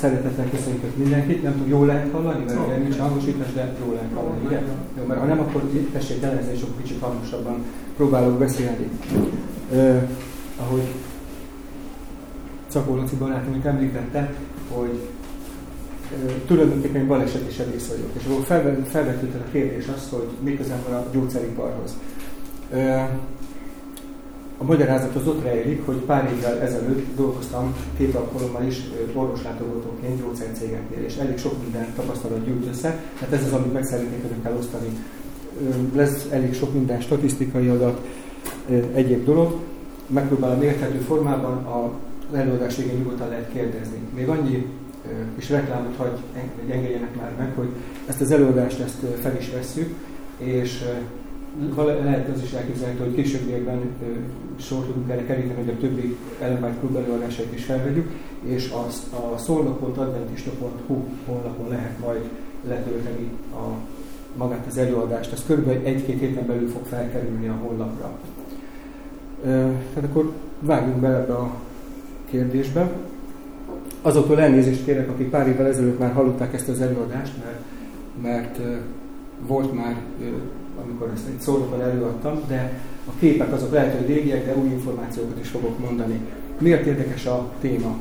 Szeretettel köszöntök mindenkit. Nem tudom, jól lehet hallani, mert ugye nincs hangosítás, de jól lehet hallani, ugye? Jó, mert ha nem, akkor tessék jelezni, és akkor kicsit hangosabban próbálok beszélni. Ahogy Czakó Laci barátunk említette, hogy tulajdonképpen baleset sebész vagyok. És akkor felvetődött a kérdés az, hogy mi közem van a gyógyszeriparhoz. A magyarázat az ott rejlik, hogy pár évvel ezelőtt dolgoztam 2 alkalommal is orvoslátogatóként gyógyszercégeknél, és elég sok minden tapasztalat gyűjt össze, tehát ez az, amit meg szeretnék önökkel osztani. Lesz elég sok minden statisztikai adat, egyéb dolog. Megpróbálom érthető formában, az előadás végén nyugodtan lehet kérdezni. Még annyi kis reklámot engedjenek már meg, hogy ezt az előadást fel is vesszük, és lehet az is elképzelhető, hogy későbbiekben sor tudunk erre keríteni, hogy a többi Ellen White Klub előadásait is felvegyük, és a szolnok.adventista.hu honlapon lehet majd letölteni magát az előadást. Ez kb. 1-2 héten belül fog felkerülni a honlapra. Tehát akkor vágjunk bele ebbe a kérdésbe. Azoktól elnézést kérek, akik pár évvel ezelőtt már hallották ezt az előadást, mert volt már, amikor ezt egy szólóban előadtam, de a képek azok lehet, hogy régiek, de új információkat is fogok mondani. Miért érdekes a téma?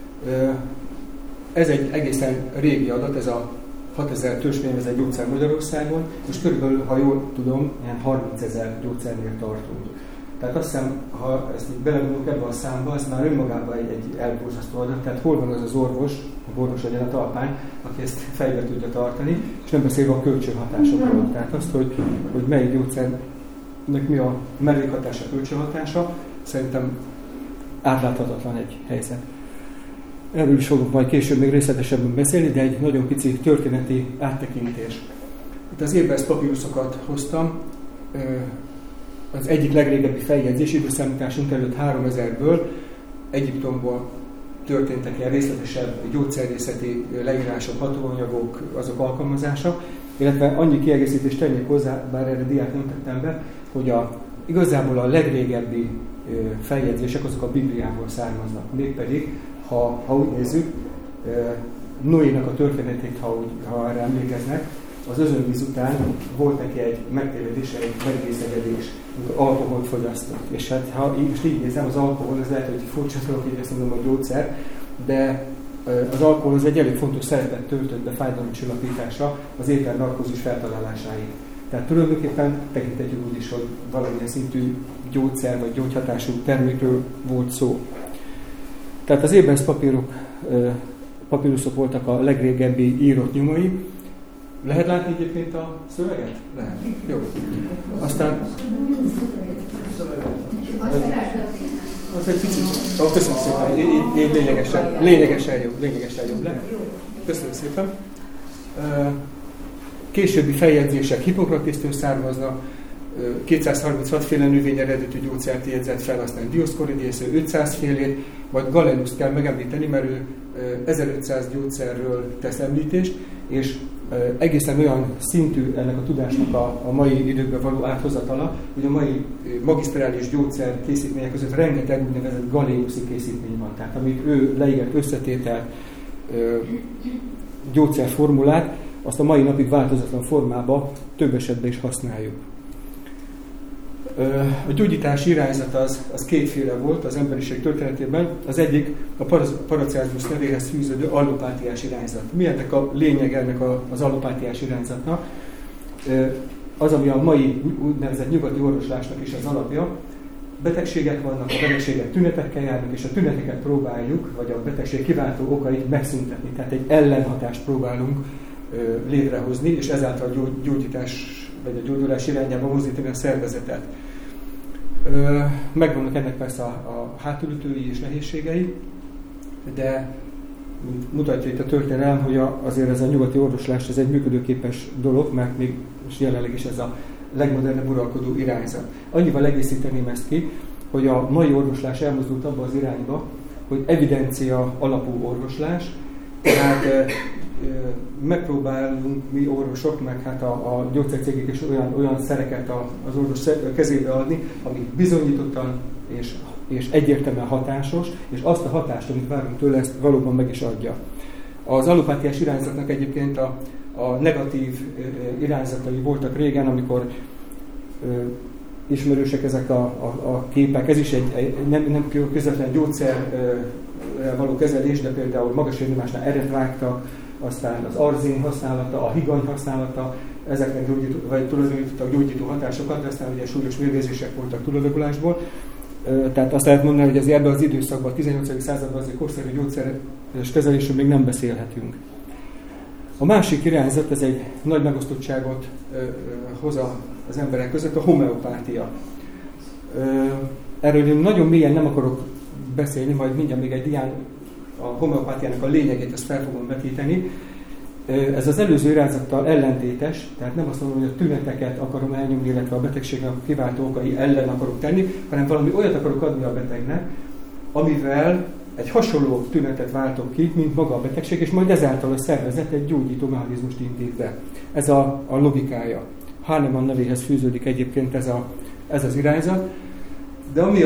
Ez egy egészen régi adat, ez a 6000 törzsvényvezett gyógyszer Magyarországon, és körülbelül, ha jól tudom, ilyen 30 000 gyógyszernél tartunk. Tehát azt hiszem, ha ezt így belegondolunk ebbe a számba, ez már önmagában egy elborzasztó adat. Tehát hol van az az orvos, a orvos legyen a talpány, aki ezt fejbe tudja tartani, és nem beszélve a kölcsönhatásokról. Tehát azt, hogy melyik gyógyszernek mi a mellékhatása, kölcsönhatása, szerintem átláthatatlan egy helyzet. Erről is fogok majd később még részletesebben beszélni, de egy nagyon pici történeti áttekintés. Itt az Ebers papíruszokat hoztam. Az egyik legrégebbi feljegyzés, időszámításunk előtt 3000-ből Egyiptomból történtek ilyen részletesebb gyógyszerészeti leírások, hatóanyagok, azok alkalmazása, illetve annyi kiegészítést tennék hozzá, bár erre diát nem tettem be, hogy igazából a legrégebbi feljegyzések azok a Bibliából származnak. Mégpedig, ha úgy nézzük, Noénak a történetét, ha erre emlékeznek, az özönvíz után volt neki egy megtévedés, egy megrészegedés, amikor alkoholt fogyasztott. És hát ha így nézem, az alkohol, ez lehet, hogy furcsa dolog, hogy ezt mondom, a gyógyszer, de az alkohol az egy elég fontos szerepet töltött be fájdalomcsillapításra az étel narkózis feltalálásáig. Tehát tulajdonképpen tekinthetjük úgy is, hogy valamilyen szintű gyógyszer vagy gyógyhatású termékről volt szó. Tehát az Ebers papíruszok voltak a legrégebbi írott nyomai. Lehet látni egyébként a szöveget? Lehet. Jó. Aztán... Az egy picit... Köszönöm szépen. Így lényegesen jobb. Köszönöm szépen. Későbbi feljegyzések Hippokratésztől származnak. 236 féle növény eredetű gyógyszert jegyzett fel, aztán Dioscorides 500 félét, vagy Galenuszt kell megemlíteni, mert ő 1500 gyógyszerről tesz említést, és egészen olyan szintű ennek a tudásnak a mai időkben való áthozatala, hogy a mai magisztrális gyógyszer készítmények között rengeteg úgynevezett galéuszi készítmény van. Tehát amit ő leírt összetételt, gyógyszerformulát, azt a mai napig változatlan formában több esetben is használjuk. A gyógyítási irányzat az kétféle volt az emberiség történetében. Az egyik a Paracelsus nevéhez fűződő allopátiás irányzat. Mi ennek a lényeg ennek az allopátiás irányzatnak? Az, ami a mai úgynevezett nyugati orvoslásnak is az alapja. Betegségek vannak, a betegségek tünetekkel járnak, és a tüneteket próbáljuk, vagy a betegség kiváltó okait megszüntetni. Tehát egy ellenhatást próbálunk létrehozni, és ezáltal a gyógyítás vagy a gyógyulás irányába mozdítani a szervezetet. Megvannak ennek persze a hátulütői és nehézségei, de mutatja itt a történelem, hogy azért ez a nyugati orvoslás ez egy működőképes dolog, mert még jelenleg is ez a legmodernebb uralkodó irányzat. Annyival egészíteném ezt ki, hogy a mai orvoslás elmozdult abba az irányba, hogy evidencia alapú orvoslás, tehát megpróbálunk mi orvosok, meg hát a gyógyszercégek is olyan szereket az orvos kezébe adni, amik bizonyítottan és egyértelműen hatásos, és azt a hatást, amit várunk tőle, ezt valóban meg is adja. Az allopátiás irányzatnak egyébként a negatív irányzatai voltak régen, amikor ismerősek ezek a képek. Ez is egy nem közvetlen gyógyszerrel való kezelés, de például magas vérnyomásnál eret vágtak, aztán az arzén használata, a higany használata, ezeknek tulajdonítottak gyógyító hatásokat, de aztán ugye súlyos mérgezések voltak túladagolásból. Tehát azt lehet mondani, hogy azért ebben az időszakban, a 18. században azért korszerű gyógyszeres kezelésről még nem beszélhetünk. A másik irányzat, ez egy nagy megosztottságot hoz az emberek között, a homeopátia. Erről én nagyon mélyen nem akarok beszélni, majd mindjárt még egy dián a homeopátiának a lényegét, ezt fel fogom vetíteni. Ez az előző irányzattal ellentétes, tehát nem azt mondom, hogy a tüneteket akarom elnyomni, illetve a betegségnek a kiváltó okai ellen akarok tenni, hanem valami olyat akarok adni a betegnek, amivel egy hasonló tünetet váltok ki, mint maga a betegség, és majd ezáltal a szervezet egy gyógyító mechanizmust indít be. Ez a logikája. Hahnemann nevéhez fűződik egyébként ez az irányzat, de ami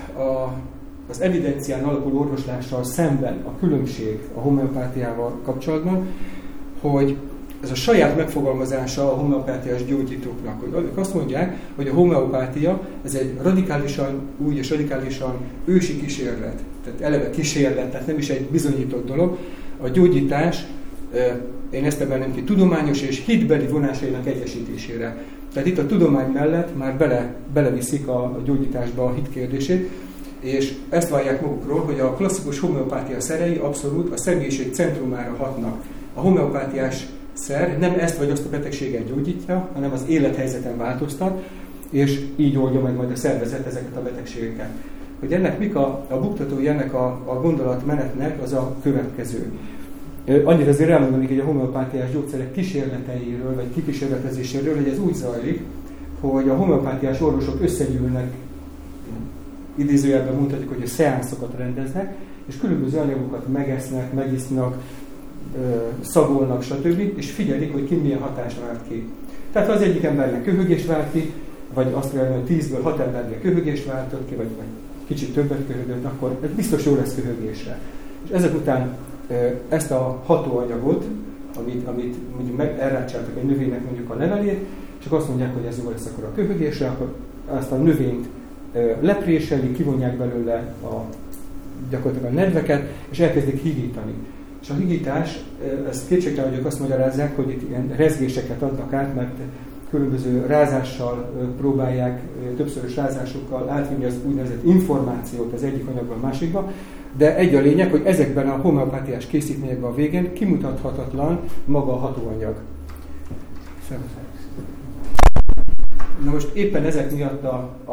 az evidencián alapuló orvoslással szemben a különbség a homeopátiával kapcsolatban, hogy ez a saját megfogalmazása a homeopátiás gyógyítóknak. Hogy azt mondják, hogy a homeopátia ez egy radikálisan új és radikálisan ősi kísérlet. Tehát eleve kísérlet, tehát nem is egy bizonyított dolog. A gyógyítás, én ezt emelném ki, tudományos és hitbeli vonásainak egyesítésére. Tehát itt a tudomány mellett már beleviszik a gyógyításba a hit kérdését, és ezt vallják magukról, hogy a klasszikus homeopátia szerei abszolút a személyiség centrumára hatnak. A homeopátiás szer nem ezt vagy azt a betegséget gyógyítja, hanem az élethelyzeten változtat, és így oldja meg majd a szervezet ezeket a betegségeket. Hogy ennek mik a buktatói ennek a gondolatmenetnek, az a következő. Annyira azért elmondanék, hogy a homeopátiás gyógyszerek kísérleteiről, vagy kikísérletezéséről, hogy ez úgy zajlik, hogy a homeopátiás orvosok összegyűlnek, idézőjelben mondhatjuk, hogy a szeánszokat rendeznek, és különböző anyagokat megesznek, megisznak, szagolnak, stb. És figyelik, hogy ki milyen hatást vált ki. Tehát ha az egyik embernek köhögést vált ki, vagy azt mondja, hogy 10-ből 6 embernek köhögést váltott ki, vagy kicsit többet köhögött, akkor ez biztos jó lesz köhögésre. És ezek után ezt a hatóanyagot, amit mondjuk elrácsoltak egy növénynek mondjuk a levelét, csak azt mondják, hogy ez jó lesz akkor a köhögésre, akkor azt a növényt lepréseli, kivonják belőle gyakorlatilag a nedveket, és elkezdik higítani. És a higítás, ezt kétségtelen, hogy ők azt magyarázzák, hogy itt ilyen rezgéseket adnak át, mert különböző rázással próbálják, többszörös rázásokkal átvinni az úgynevezett információt az egyik anyagból a másikba, de egy a lényeg, hogy ezekben a homeopátiás készítményekben a végén kimutathatatlan maga a hatóanyag. Na most éppen ezek miatt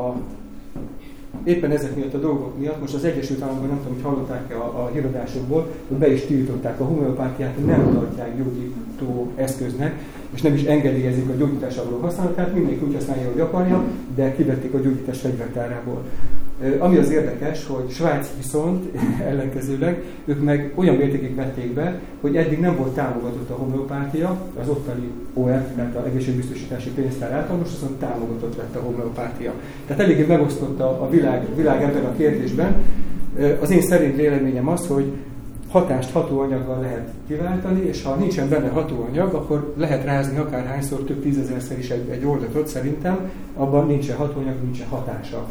a dolgok miatt, most az Egyesült Államokban nem tudom, hogy hallották-e a híradásokból, hogy be is tiltották a homeopátiát, nem tartják gyógyító eszköznek, és nem is engedélyezik a gyógyításra való használatát, mindenki úgy használja, hogy akarja, de kivették a gyógyítás fegyvertárából. Ami az érdekes, hogy Svájc viszont ellenkezőleg, ők meg olyan mértékig vették be, hogy eddig nem volt támogatott a homeopátia, az ottani OR, tehát az egészségbiztosítási pénztár által, most viszont támogatott lett a homeopátia. Tehát eléggé megosztotta a világ ebben a kérdésben. Az én szerint véleményem az, hogy hatást hatóanyaggal lehet kiváltani, és ha nincsen benne hatóanyag, akkor lehet rázni akárhányszor, több tízezerszer is egy oldatot, szerintem abban nincsen hatóanyag, nincsen hatása.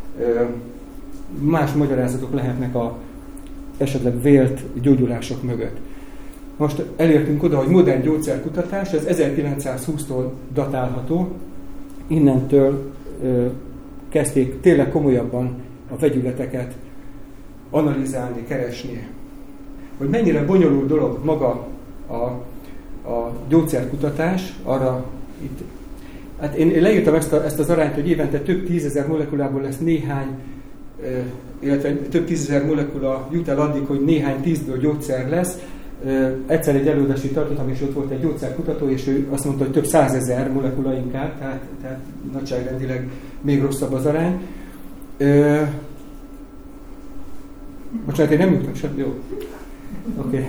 Más magyarázatok lehetnek a esetleg vélt gyógyulások mögött. Most elértünk oda, hogy modern gyógyszerkutatás, ez 1920-tól datálható, innentől kezdték tényleg komolyabban a vegyületeket analizálni, keresni. Hogy mennyire bonyolult dolog maga a gyógyszerkutatás, arra itt. Hát én leírtam ezt az arányt, hogy évente több 10 000 molekulából lesz néhány, illetve több 10 000 molekula jut el addig, hogy néhány 10-ből gyógyszer lesz. Egyszer egy előadást tartottam, és ott volt egy gyógyszerkutató, és ő azt mondta, hogy több 100 000 molekula inkább, tehát nagyságrendileg még rosszabb az arány. Bocsánat, én nem jutom sem, jó. Oké.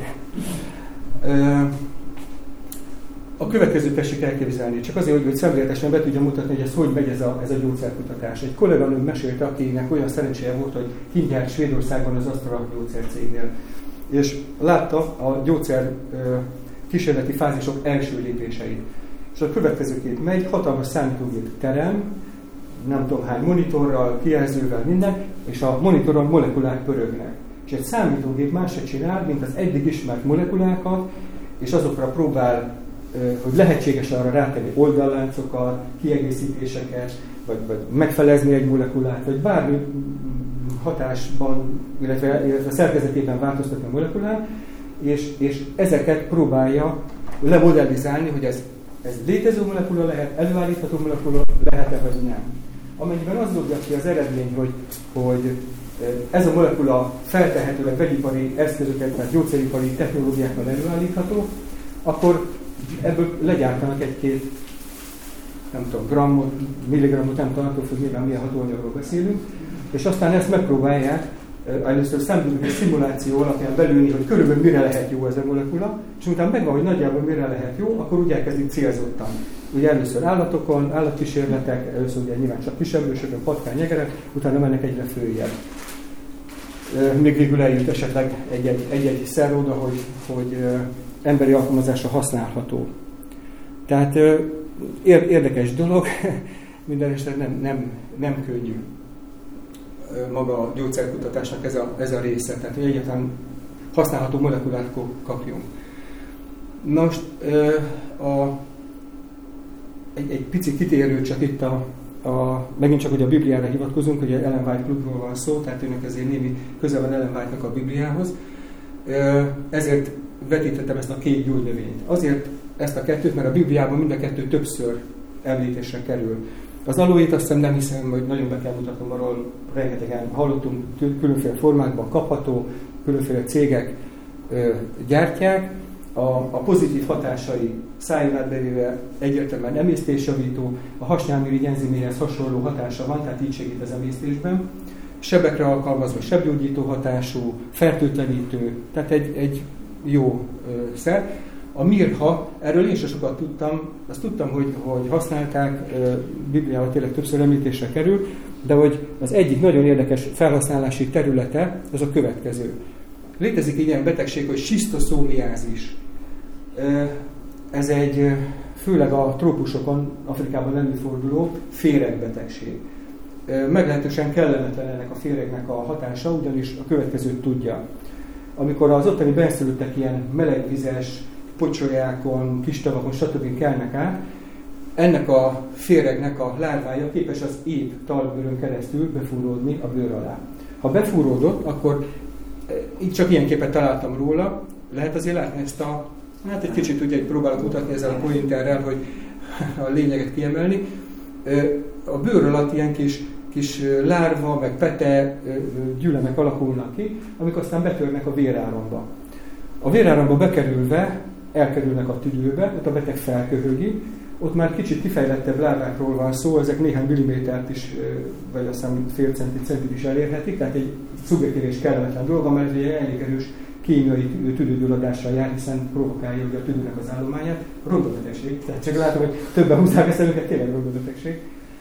A következőt tessék elképzelni, csak azért, hogy szemléletesen be tudja mutatni, hogy ez hogy megy ez a gyógyszerkutatás. Egy kolléganőm mesélte, akinek olyan szerencséje volt, hogy kint járt Svédországban az Astra gyógyszercégnél. és látta a gyógyszer kísérleti fázisok első lépéseit. És a következő kép megy, hatalmas számítógép terem, nem tudom hány monitorral, kijelzővel, minden, és a monitoron molekulák pörögnek. És egy számítógép más se csinál, mint az eddig ismert molekulákat, és azokra próbál, hogy lehetséges arra rátenni oldalláncokat, kiegészítéseket, vagy megfelezni egy molekulát, vagy bármi hatásban, illetve szerkezetében változtatni a molekulát, és ezeket próbálja lemodellizálni, hogy ez létező molekula lehet, előállítható molekula lehet-e, vagy nem. Amennyiben az dobja ki az eredmény, hogy ez a molekula feltehetőleg vegyipari eszközöket, tehát gyógyszeripari technológiákkal előállítható, akkor ebből legyártanak egy-két, nem tudom, grammot, milligrammot, nem tudom, attól függ, nyilván milyen hatóanyagról beszélünk, és aztán ezt megpróbálják először számítógépes szimuláció alapján belülni, hogy körülbelül mire lehet jó ez a molekula, és utána megvan, hogy nagyjából mire lehet jó, akkor úgy elkezdik célzottan. Ugye először állatokon, állatkísérletek, először ugye nyilván csak kisemlősökön, patkány, egerek, utána mennek egyre följebb. Még végül eljut esetleg egy szer oda, hogy emberi alkalmazásra használható. Tehát érdekes dolog, minden esetben nem könnyű maga a gyógyszerkutatásnak ez a része, tehát hogy egyáltalán használható molekulát kapjunk. Most egy pici kitérő csak itt megint csak, hogy a Bibliára hivatkozunk, hogy Ellen White klubról van szó, tehát önök ezért némi közel van Ellen White-nak a Bibliához. Ezért vetítettem ezt a két gyógynövényt. Azért ezt a kettőt, mert a Bibliában mind a kettő többször említésre kerül. Az aloét azt nem hiszem, hogy nagyon be kell mutatnom, arról rengetegen hallottunk, különféle formákban kapható, különféle cégek gyártják. A pozitív hatásai szájon átbevéve egyértelműen emésztésjavító, a hasnyálmirigy enziméhez hasonló hatása van, tehát így segít az emésztésben. Sebekre alkalmazva sebgyógyító hatású, fertőtlenítő, tehát egy jó szer. A mirha, erről én sem sokat tudtam, azt tudtam, hogy használták, Bibliában tényleg többször említésre kerül, de hogy az egyik nagyon érdekes felhasználási területe, az a következő. Létezik egy ilyen betegség, hogy schisztoszómiázis. Ez egy főleg a trópusokon, Afrikában előforduló féregbetegség. Meglehetősen kellemetlen ennek a féregnek a hatása, ugyanis a következőt tudja. Amikor az ottani benszülöttek ilyen melegvizes, pocsolyákon, kis tavakon, stb. Kelnek át, ennek a féregnek a lárvája képes az épp talbőrön keresztül befúródni a bőr alá. Ha befúródott, akkor így csak ilyen képet találtam róla, lehet azért látni ezt hát egy kicsit ugye próbálok mutatni ezzel a pointerrel, hogy a lényeget kiemelni. A bőr alatt ilyen kis lárva, meg pete gyülemek alakulnak ki, amik aztán betörnek a véráramba. A véráramba bekerülve elkerülnek a tüdőbe, ott a beteg felköhögi, ott már kicsit kifejlettebb lárvákról van szó, ezek néhány millimétert is, vagy aztán fél centit is elérhetik, tehát egy szubjektív és kellemetlen dolga, mert egy elég erős kémiai tüdőgyulladással jár, hiszen provokálja ugye a tüdőnek az állományát. Rondabetegség, tehát csak látom, hogy többen húzzák ezt előket, tényleg rondabetegség.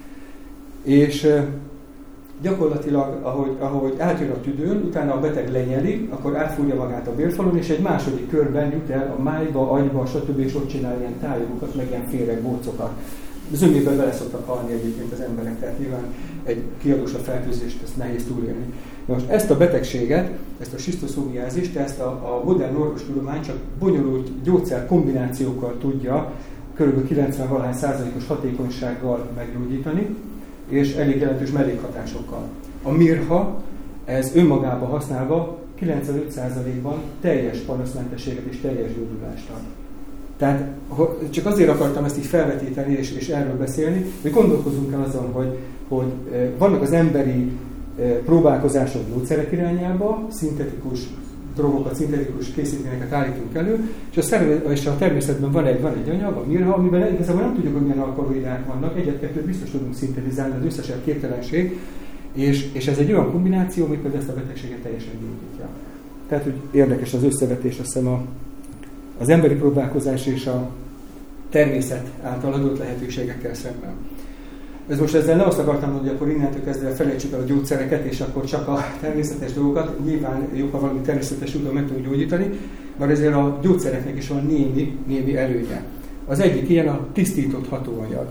És gyakorlatilag, ahogy átjön a tüdőn, utána a beteg lenyeli, akkor átfúrja magát a bélfalon, és egy második körben jut el a májba, agyba, stb. És ott csinál ilyen tájogokat, meg ilyen féregbócokat. Zömében bele szoktak halni egyébként az emberek, tehát nyilván egy kiadósabb fertőzést ezt nehéz túlélni. Most ezt a betegséget, ezt a schisztoszómiázist, ezt a modern orvostudomány csak bonyolult gyógyszerkombinációkkal tudja kb. 90% hatékonysággal meggyógyítani, és elég jelentős mellékhatásokkal. A mirha, ez önmagában használva 95%-ban teljes panaszmentességet és teljes gyógyulást ad. Tehát csak azért akartam ezt így felvetíteni és erről beszélni, hogy gondolkozunk el azon, hogy vannak az emberi próbálkozások gyógyszerek irányába, szintetikus drogokat, szintetikus készítményeket állítunk elő, és a természetben van egy anyag, a mirha, amiben igazából nem tudjuk, hogy milyen alkaloidák vannak, egyet-kettőt biztos tudunk szintetizálni, az összesen képtelenség, és ez egy olyan kombináció, ami például ezt a betegséget teljesen gyógyítja. Tehát, hogy érdekes az összevetés, azt hiszem az emberi próbálkozás és a természet által adott lehetőségekkel szemben. most ezzel nem azt akartam mondani, hogy akkor innentől kezdve felejtsük el a gyógyszereket, és akkor csak a természetes dolgokat. Nyilván jobb, ha valami természetes úton meg tudunk gyógyítani, mert ezért a gyógyszereknek is van némi előnye. Az egyik ilyen a tisztított hatóanyag.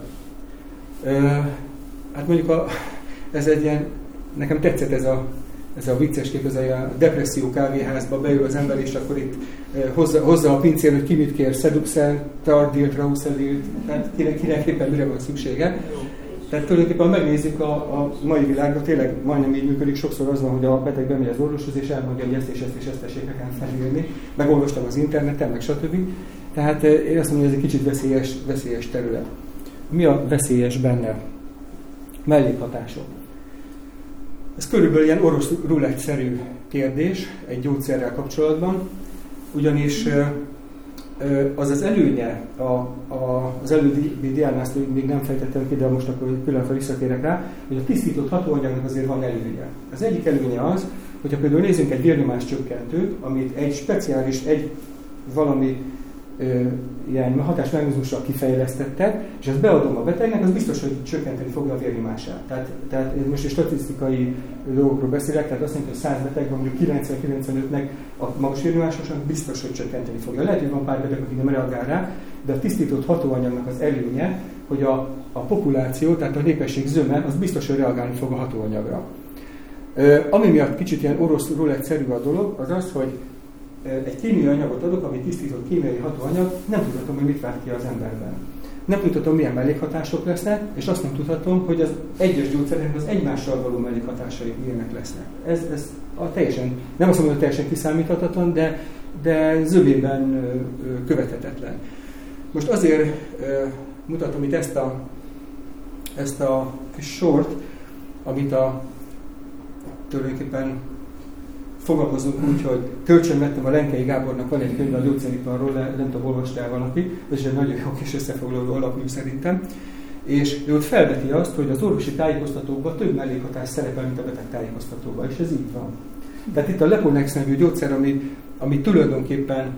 Hát mondjuk ez egy ilyen, nekem tetszett ez a vicces kép, ez a depresszió kávéházba beül az ember, és akkor itt hozza a pincér, hogy ki mit kér, Seduxel, Tardilt, Rauselilt, tehát kinek éppen mire van szüksége. Tehát tulajdonképpen, ha megnézzük a mai világban, tényleg majdnem így működik, sokszor az van, hogy a beteg bemegy az orvoshoz, és elmondja, hogy ezt és ezt tessék nekem felírni, megolvastam az interneten, meg stb. Tehát én azt mondom, hogy ez egy kicsit veszélyes terület. Mi a veszélyes benne? Mellékhatások. Ez körülbelül ilyen orosz rulett-szerű kérdés egy gyógyszerrel kapcsolatban, ugyanis az előnye, az előbbi diánászt még nem fejtettem ki, de most akkor pillanatra visszatérek rá, hogy a tisztított hatóanyagnak azért van előnye. Az egyik előnye az, hogyha például nézzünk egy vérnyomás csökkentőt, amit egy speciális, valami ilyen hatásmechanizmussal kifejlesztettek, és ezt beadom a betegnek, az biztos, hogy csökkenteni fogja a vérnyomását. Tehát most egy statisztikai dolgokról beszélek, tehát azt jelenti, hogy 100 beteg van, mondjuk 90-95-nek a magas vérnyomásosnak biztos, hogy csökkenteni fogja. Lehet, hogy van pár beteg, aki nem reagál rá, de a tisztított hatóanyagnak az előnye, hogy a populáció, tehát a népesség zöme, az biztos, hogy reagálni fog a hatóanyagra. Ami miatt kicsit ilyen orosz rulett-szerű a dolog, az az, hogy egy kémiai anyagot adok, ami tisztított kémiai hatóanyag, nem tudhatom, hogy mit vált ki az emberben. Nem tudhatom, milyen mellékhatások lesznek, és azt nem tudhatom, hogy az egyes gyógyszereknek az egymással való mellékhatásai milyenek lesznek. Ez teljesen, nem azt mondom, hogy teljesen kiszámíthatatlan, de zömében követhetetlen. Most azért mutatom itt ezt a kis sort, amit tulajdonképpen fogalmazunk úgy, hogy kölcsön vettem a Lenkei Gábornak, van egy könyv a gyógyszeriparról, nem tudom, olvastál valaki, ez egy nagyon jó kis összefoglaló alapú szerintem, és ő ott felveti azt, hogy az orvosi tájékoztatókban több mellékhatás szerepel, mint a beteg tájékoztatóban, és ez így van. Tehát itt a Leponex nevű gyógyszer, ami tulajdonképpen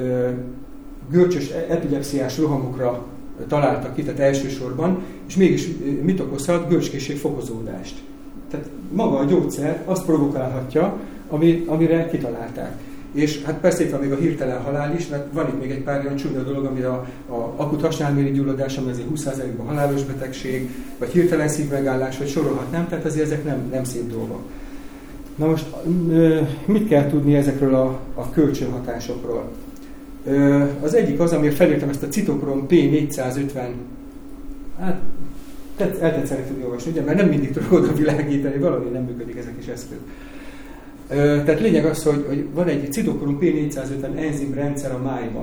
görcsös epilepsziás rohamokra találtak ki, tehát elsősorban, és mégis mit okozhat? Görcskészség fokozódást. Tehát maga a gyógyszer azt provokálhatja, amire kitalálták. És hát persze itt van még a hirtelen halál is, mert van itt még egy pár olyan csúnya dolog, amire a akut hasnyálmiri gyulladás, ami azért 20%-ban halálos betegség, vagy hirtelen szívmegállás, vagy sorolhatnám, tehát azért ezek nem szép dolgok. Na most mit kell tudni ezekről a kölcsönhatásokról? Az egyik az, amire felírtam ezt a citokrom P450, hát el tetszeni tudni olvasni, ugye, mert nem mindig tudok oda világítani, valami nem működik ezek is eszköz. Tehát lényeg az, hogy van egy citokrom P450 enzimrendszer a májban.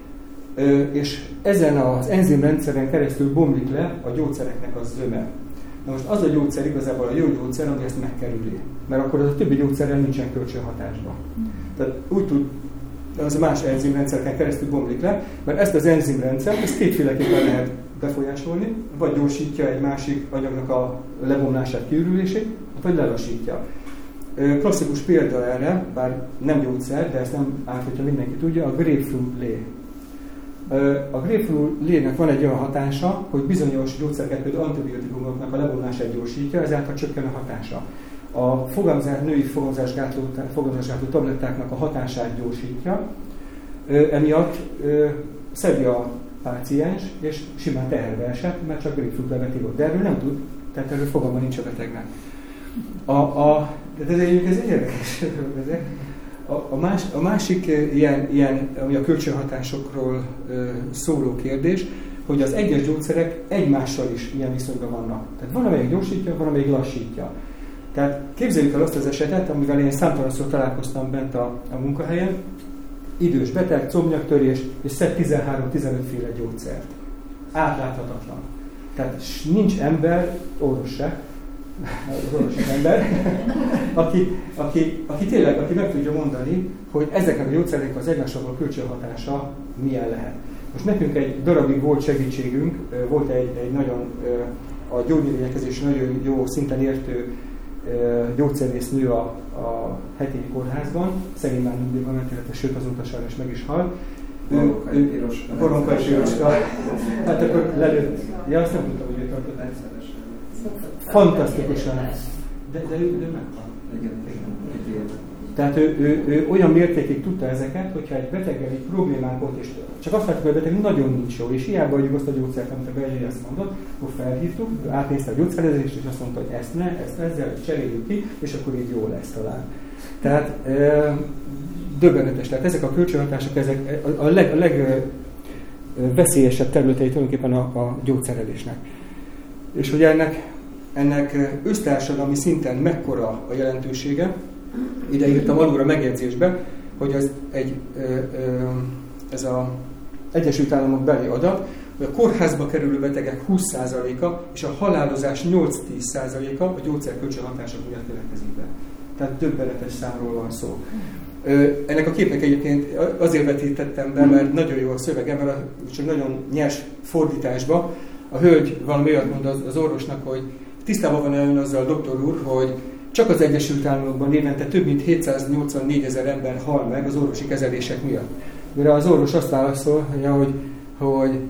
És ezen az enzimrendszeren keresztül bomlik le a gyógyszereknek a zöme. Na most az a gyógyszer igazából a jó gyógyszer, ami ezt megkerüli. Mert akkor az a többi gyógyszerrel nincsen kölcsönhatásban. Tehát úgy tud, az a más enzimrendszereken keresztül bomlik le, mert ezt az enzimrendszert, ezt kétféleképpen lehet befolyásolni, vagy gyorsítja egy másik anyagnak a lebomlását, kiürülését, vagy lelassítja. Klasszikus példa erre, bár nem gyógyszer, de ezt nem árt, hogyha mindenki tudja, a grapefruit lé. A grapefruit lének van egy olyan hatása, hogy bizonyos gyógyszereket, például antibiotikumoknak a lebomlását gyorsítja, ezáltal csökken a hatása. A női fogamzásgátló tablettáknak a hatását gyorsítja, emiatt szedi a páciens, és simán teherbe esett, mert csak grapefruit levet ívott. De erről nem tud, tehát erről fogalma nincs a betegnek. De ez érdekes. A másik ilyen, ami a kölcsönhatásokról szóló kérdés, hogy az egyes gyógyszerek egymással is ilyen viszonyban vannak. Tehát van, amelyik gyorsítja, van, amelyik lassítja. Tehát képzeljük el azt az esetet, amivel én számtalanszor találkoztam bent a munkahelyen, idős beteg, combnyaktörés, és szed 13-15 féle gyógyszert. Átláthatatlan. Tehát nincs ember, orvos se, ember, aki tényleg meg tudja mondani, hogy ezeknek a gyógyszereknek az egymással kölcsönhatása milyen lehet. Most nekünk egy darabig volt segítségünk, volt egy nagyon a gyógynövényekezés nagyon jó szinten értő gyógyszerésznő a Hetényi Kórházban, szegény már nyugdíjban ment, illetve sőt azóta sajnos meg is hal. Boronkai Piroska. Hát akkor lelőtt. Ja, azt nem tudtam, hogy ő tartott egyszeresen. fantasztikusan. De ő meghal. Tehát ő olyan mértékig tudta ezeket, hogyha egy beteggel egy problémánk volt, és csak azt láttuk, hogy a beteg nagyon nincs jó, és hiába adjuk azt a gyógyszert, amit a Belgyei ezt mondott, akkor felhívtuk, átnézte a gyógyszerezést, és azt mondta, hogy ezt ne, ezt ezzel cseréljük ki, és akkor így jó lesz talán. Tehát döbbenetes. Tehát ezek a kölcsönhatások, ezek a legveszélyesebb területei tulajdonképpen a gyógyszerelésnek. És hogy ennek össztársadalmi szinten mekkora a jelentősége, ide írtam alulra megjegyzésbe, hogy ez az Egyesült Államok beli adat, hogy a kórházba kerülő betegek 20%-a és a halálozás 8-10%-a a gyógyszerkölcsönhatások miatt következik be. Tehát döbbenetes számról van szó. Ennek a képnek egyébként azért vetítettem be, mert nagyon jó a szövege, mert csak nagyon nyers fordításba a hölgy valami olyat mond az orvosnak, hogy tisztában van ön azzal, doktor úr, hogy csak az Egyesült Államokban évente több mint 784 000 ember hal meg az orvosi kezelések miatt. Mire az orvos azt válaszolja, hogy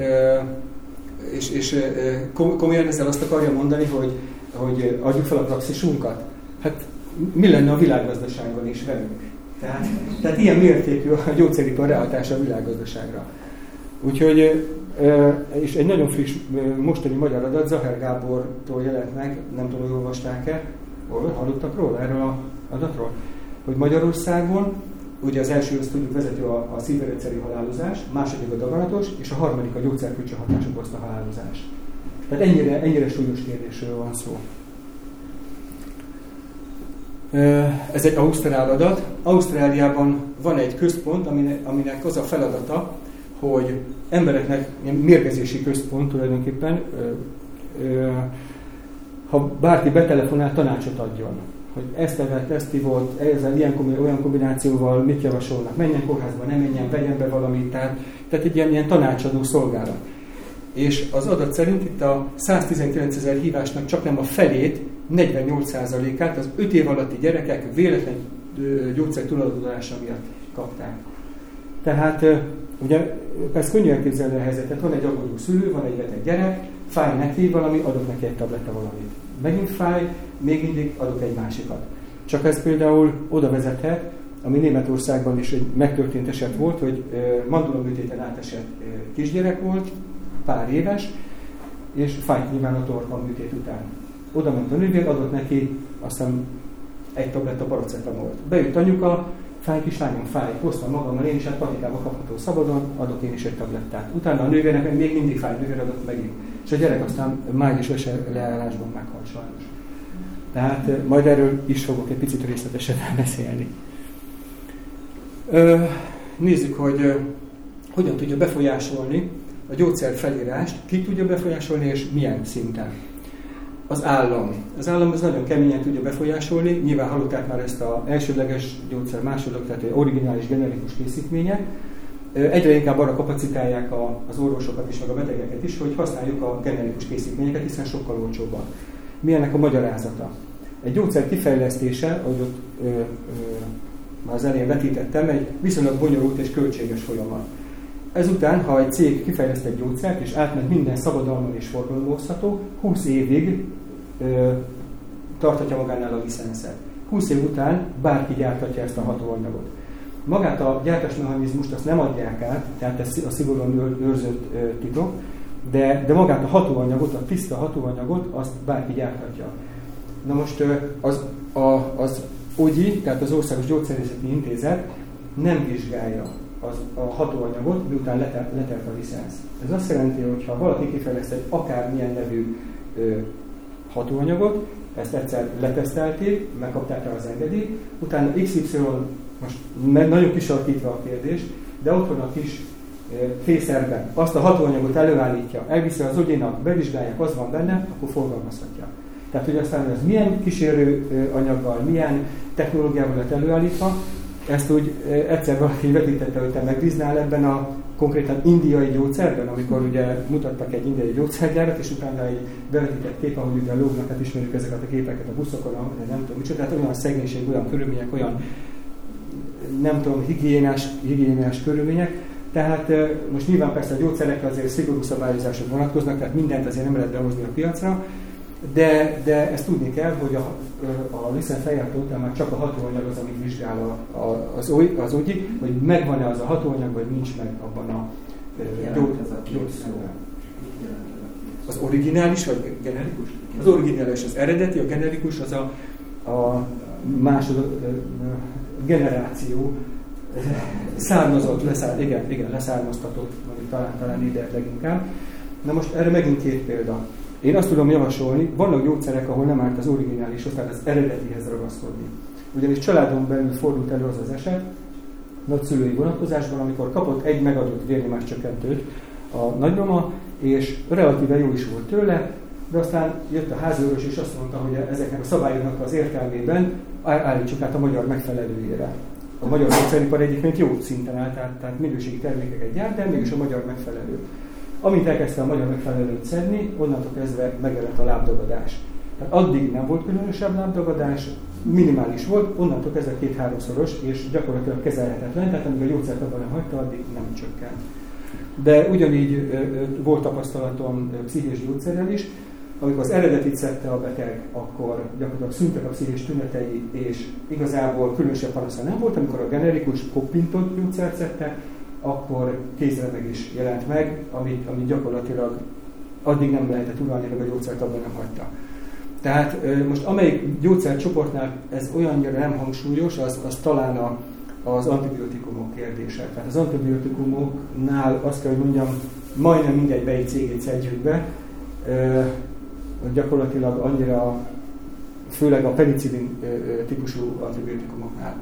komolyan ezzel azt akarja mondani, hogy adjuk fel a praxisunkat. Hát mi lenne a világgazdaságban is velünk? Tehát ilyen mértékű a gyógyszeripar ráhatása a világgazdaságra. Úgyhogy, és egy nagyon friss mostani magyar adat, Zaher Gábortól jelent meg, nem tudom, hogy olvasták-e, hallottak róla, erről az adatról, hogy Magyarországon ugye az első, azt tudjuk, vezető a szívrendszeri halálozás, második a daganatos, és a harmadik a gyógyszerkölcsönhatások okozta halálozás. Tehát ennyire súlyos kérdésről van szó. Ez egy ausztrál adat. Ausztráliában van egy központ, aminek az a feladata, hogy embereknek, mérgezési központ tulajdonképpen, ha bárki betelefonál, tanácsot adjon. Hogy ezt evett, ezt ivott, ezzel olyan kombinációval mit javasolnak, menjen kórházba, nem menjen, vegyen be valamit, tehát egy ilyen tanácsadó szolgálat. És az adat szerint itt a 119 000 hívásnak csak nem a felét, 48%-át az 5 év alatti gyerekek véletlen gyógyszer tulajdonolása miatt kapták. Tehát ugye persze könnyű elképzelni a helyzetet, van egy aggódó szülő, van egy beteg gyerek, fáj neki valami, adok neki egy tabletta valamit. Megint fáj, még mindig adok egy másikat. Csak ez például oda vezethet, ami Németországban is egy megtörtént eset volt, hogy manduloműtéten átesett kisgyerek volt, pár éves, és fájt nyilván a torka műtét után. Oda ment a nővér, adott neki aztán egy tabletta paracetamolt. Bejött anyuka, fáj kislányom, fáj, hoztam magammal, én is hát patikába kapható szabadon, adok én is egy tablettát. Utána a nővérnek még mindig fáj, nővér adott megint. És a gyerek aztán május leállásban meghalt sajnos. Tehát majd erről is fogok egy picit részletesebben beszélni. Nézzük, hogy hogyan tudja befolyásolni a gyógyszer felírást, ki tudja befolyásolni és milyen szinten. Az állam. Az állam az nagyon keményen tudja befolyásolni, nyilván hallották már ezt az elsődleges gyógyszer, második, tehát originális generikus készítmények. Egyre inkább arra kapacitálják az orvosokat és meg a betegeket is, hogy használjuk a generikus készítményeket, hiszen sokkal olcsóbbak. Mi ennek a magyarázata? Egy gyógyszer kifejlesztése, ahogy ott már az elején vetítettem, egy viszonylag bonyolult és költséges folyamat. Ezután, ha egy cég kifejleszt egy gyógyszert, és átment minden szabadalmon és forgalomhozható, 20 évig tarthatja magánál a licenszet. 20 év után bárki gyártatja ezt a hatóanyagot. Magát a gyártásmechanizmust azt nem adják át, tehát ez a szigorúan őrzött titok, de magát a hatóanyagot, a tiszta hatóanyagot, azt bárki gyártatja. Na most az OGI, tehát az Országos Gyógyszerészeti Intézet nem vizsgálja a hatóanyagot, miután letelt a licensz. Ez azt jelenti, hogy ha valaki kifejleszt egy akármilyen nevű hatóanyagot, ezt egyszer letesztelték, megkapták rá az engedélyt, utána XY, most nagyon kisarkítva a kérdés, de ott van a kis fészerben, azt a hatóanyagot előállítja, elviszi az OGI-nak, bevizsgálják, az van benne, akkor forgalmazhatja. Tehát, hogy aztán ez milyen kísérő anyaggal, milyen technológiával lett előállítva, ezt úgy egyszer valaki vetítette, hogy te megbíznál ebben a konkrétan indiai gyógyszerben, amikor ugye mutattak egy indiai gyógyszergyárat, és utána egy bevetített kép, ahogy ugye lógnak, hát ismerjük ezeket a képeket a buszokon, nem tudom micsoda, tehát olyan szegénység, olyan körülmények, olyan nem tudom, higiénás körülmények. Tehát most nyilván persze a gyógyszerekre azért szigorú szabályozások vonatkoznak, tehát mindent azért nem lehet behozni a piacra, De ezt tudni kell, hogy a licens lejárta után már csak a hatóanyag az, amit vizsgál az OGI, hogy megvan-e az a hatóanyag, vagy nincs meg abban a gyógyszerben. Az originális vagy generikus? Az originális az eredeti, a generikus az a második generáció származott, leszármaztatott, talán ide leginkább. Na most erre megint 2 példa. Én azt tudom javasolni, vannak gyógyszerek, ahol nem árt az originálishoz, tehát az eredetihez ragaszkodni. Ugyanis családon belül fordult elő az eset, nagyszülői vonatkozásban, amikor kapott egy megadott vérnyomáscsökkentőt a nagymama, és relatíve jó is volt tőle, de aztán jött a háziorvos és azt mondta, hogy ezeknek a szabályoknak az értelmében állítsuk át a magyar megfelelőjére. A magyar gyógyszeripar egyébként jó szinten áll, tehát minőségi termékeket gyárt, de mégis a magyar megfelelő. Amint elkezdte a magyar megfelelőt szedni, onnantól kezdve megjelent a lábdagadás. Tehát addig nem volt különösebb lábdagadás, minimális volt, onnantól kezdve 2-3-szoros, és gyakorlatilag kezelhetetlen, tehát amíg a gyógyszert abban nem hagyta, addig nem csökkent. De ugyanígy volt tapasztalatom pszichés gyógyszerrel is, amikor az eredetit szedte a beteg, akkor gyakorlatilag szűntek a pszichés tünetei, és igazából különösebb panasza nem volt, amikor a generikus koppintott gyógyszert szedte, akkor kézre meg is jelent meg, amit gyakorlatilag addig nem lehetett uralni, meg a gyógyszert abban nem hagyta. Tehát most amelyik gyógyszercsoportnál ez olyannyira nem hangsúlyos, az talán az antibiotikumok kérdése. Tehát az antibiotikumoknál azt kell, hogy mondjam, majdnem mindegy melyik cégét szedjük be, gyakorlatilag annyira, főleg a penicillin típusú antibiotikumoknál.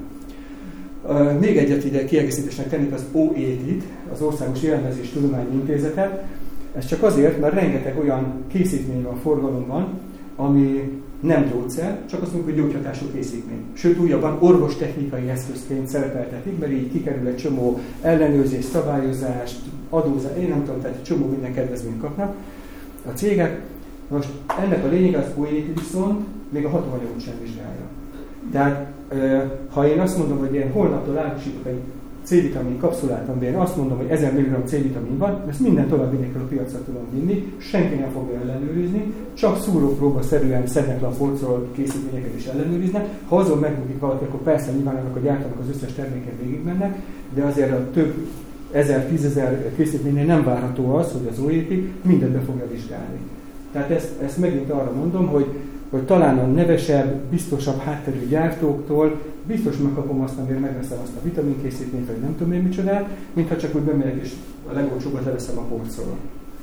Még egyet ide kiegészítésnek tennék az OET-t, az Országos Élelmezés Tudományi Intézetet. Ez csak azért, mert rengeteg olyan készítmény van forgalomban, ami nem gyógyszer, csak azt mondjuk, hogy gyógyhatású készítmény. Sőt, újabban orvostechnikai eszközként szerepeltetik, mert így kikerül egy csomó ellenőrzést, szabályozást, adózást, én nem tudom, tehát egy csomó minden kedvezményt kapnak a cégek. Most ennek a lényeg az OET viszont még a hatóanyagot sem vizsgálja. Tehát ha én azt mondom, hogy én holnaptól árusítok egy C-vitamin kapszulát, amiben én azt mondom, hogy 1000 mg C-vitamin van, ezt minden további nélkül a piacra tudom vinni, senki nem fogja ellenőrizni, csak szúrópróba-szerűen szednek le a polcról készítményeket és ellenőriznek. Ha azon megbukik valaki, akkor persze nyilván annak a gyártónak az összes terméket végigmennek, de azért a több 1000-10.000 készítménynél nem várható az, hogy az OET mindent be fogja vizsgálni. Tehát ezt megint arra mondom, hogy talán a nevesebb, biztosabb hátterű gyártóktól biztos megkapom azt, amiért megveszem azt a vitaminkészítményt, vagy nem tudom én micsodát, mintha csak úgy bemegyek és a legolcsóbbat leveszem a polcról.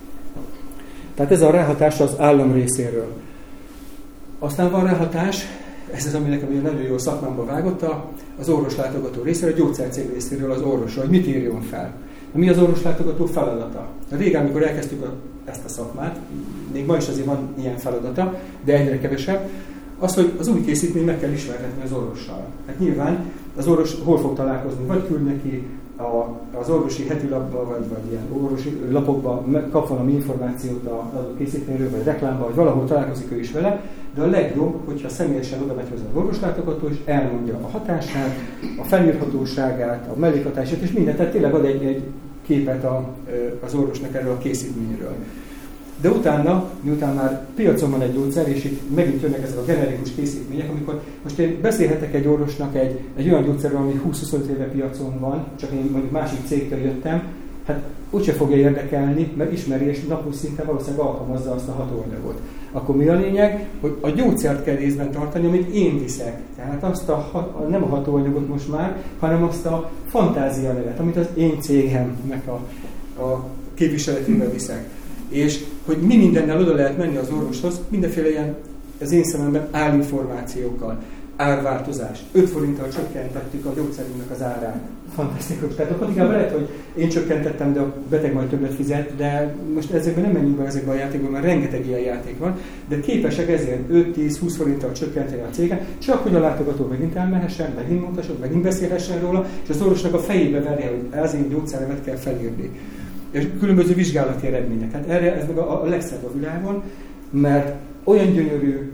Tehát ez a ráhatás az állam részéről. Aztán van ráhatás, ez az, ami nekem nagyon jó szakmámba vágott, az orvoslátogató részéről, a gyógyszercég részéről az orvosra, hogy mit írjon fel. Mi az orvoslátogató feladata? Régen, amikor elkezdtük ezt a szakmát, még ma is azért van ilyen feladata, de egyre kevesebb, az, hogy az új készítményt meg kell ismertetni az orvossal. Hát nyilván az orvos hol fog találkozni, vagy küld neki az orvosi heti lapba, vagy ilyen orvosi lapokba kap valami információt az adott készítményről, vagy reklámba, vagy valahol találkozik ő is vele, de a legjobb, hogyha személyesen oda megy hozzá az orvoslátogató, és elmondja a hatását, a felírhatóságát, a mellékhatását, és mindent, tehát tényleg ad egy képet az orvosnak erről a készítményről. De utána, miután már piacon van egy gyógyszer, és itt megint jönnek ezek a generikus készítmények, amikor most én beszélhetek egy orvosnak egy olyan gyógyszerről, ami 20-25 éve piacon van, csak én mondjuk másik cégtől jöttem, hát úgyse fogja érdekelni, mert ismeri, és napos szinten valószínűleg alkalmazza azt a hatóanyagot. Akkor mi a lényeg? Hogy a gyógyszert kell részben tartani, amit én viszek. Tehát azt nem a hatóanyagot most már, hanem azt a fantázia nevet, amit az én cégemnek a képviseletével viszek. És hogy mi mindennel oda lehet menni az orvoshoz, mindenféle ilyen, az én szememben állinformációkkal, árváltozás. 5 forinttal csökkentettük a gyógyszerünknek az árát. Fantasztikus. Tehát a patikában lehet, hogy én csökkentettem, de a beteg majd többet fizet, de most ezekben nem menjünk be ezekben a játékban, mert rengeteg ilyen játék van, de képesek ezért 5-10-20 forinttal csökkenteni a céget, csak hogy a látogató megint elmehessen, megint mondhasson, megint beszélhessen róla, és az orvosnak a fejébe verje, hogy az én gyógyszeremet kell felírni. És különböző vizsgálati eredmények. Hát erre ez meg a legszebb a világon, mert olyan gyönyörű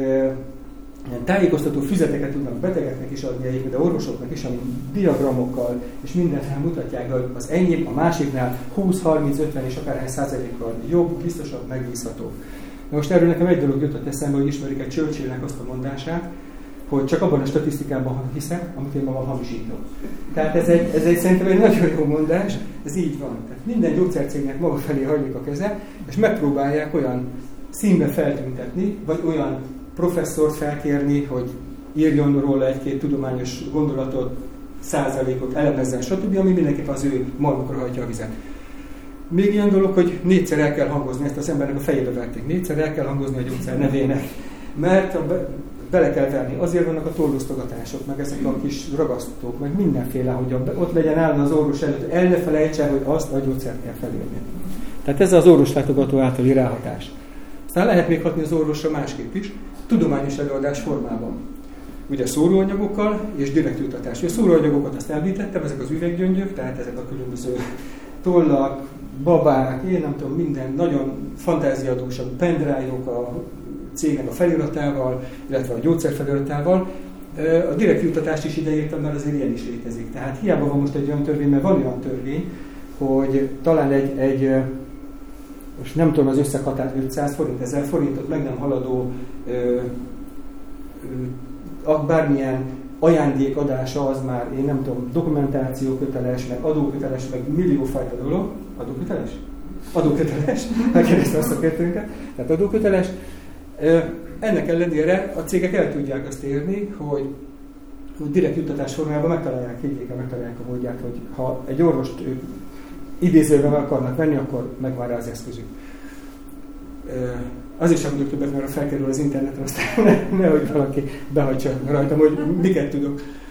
tájékoztató füzeteket tudnak betegeknek is adni, de orvosoknak is, ami diagramokkal és mindennel mutatják, hogy az enyém a másiknál 20-30-50 és akárhány százalékkal jobb, biztosabb, megbízható. Na most erről nekem egy dolog jutott eszembe, hogy ismerik egy Churchillnek azt a mondását, hogy csak abban a statisztikában hiszek, amit én magam hamisítok. Tehát ez egy szerintem egy nagyon jó mondás, ez így van. Tehát minden gyógyszercégnek maga felé hajlik a keze, és megpróbálják olyan színbe feltüntetni, vagy olyan professzort felkérni, hogy írjon róla egy-két tudományos gondolatot, százalékot, elemezzen, stb., ami mindenképp az ő malmukra hajtja a vizet. Még ilyen dolog, hogy 4-szer el kell hangozni, ezt az embernek a fejébe verték, 4-szer el kell hangozni a gyógyszer nevének, mert bele kell venni. Azért vannak a tollóztogatások, meg ezek a kis ragasztók, meg mindenféle, hogy ott legyen állni az orvos előtt, el ne felejtsen, hogy azt a gyógyszert kell felírni. Tehát ez az orvoslátogató általi ráhatás. Aztán lehet még hatni az orvosra másképp is, tudományos előadás formában. Ugye szóróanyagokkal és direktjutatás. A szóróanyagokat azt említettem, ezek az üveggyöngyök, tehát ezek a különböző tollak, babák, én nem tudom, minden nagyon fantáziadúsabb pendrive-ok a cégnek a feliratával, illetve a gyógyszer feliratával. A direktjuttatást is ideírtam, mert azért ilyen is létezik. Tehát hiába van most egy olyan törvény, mert van olyan törvény, hogy talán egy most nem tudom az összeghatár 500 forint, 1000 forintot meg nem haladó bármilyen ajándékadása az már, én nem tudom, dokumentáció köteles, meg adóköteles, meg milliófajta dolog. Adóköteles? Adóköteles. Megkérdezte azt a kettőnket. Tehát adóköteles. Ennek ellenére a cégek el tudják azt érni, hogy direkt juttatás formájában megtalálják a módját, hogy ha egy orvost idézőben akarnak venni, akkor megvan rá az eszközük. Azért sem tudok többet, mert felkerül az interneten, aztán nehogy valaki behajtsa rajtam, hogy miket tudok.